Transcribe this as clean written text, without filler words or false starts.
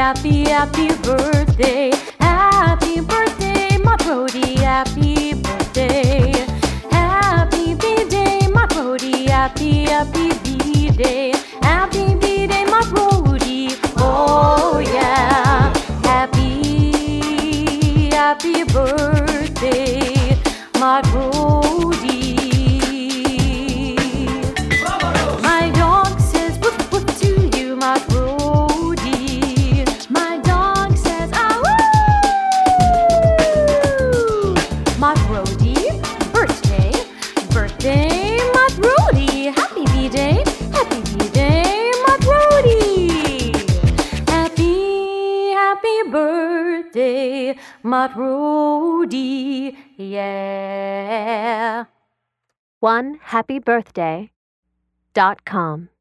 happy, happy birthday. Happy birthday, Matt Brody. Happy birthday. Happy B-Day, Matt Brody. Happy, happy B-Day. Happy B-Day, Matt Brody. Oh yeah. Happy, happy birthday, Matt Brody. My dog says woof woof to you, Matt Brody. My dog says ah woo. Matt Brody, birthday, birthday, Matt Brody. Happy B-Day, happy B-Day, Matt Brody. Happy, happy birthday, Matt Brody. Yeah. OneHappyBirthday.com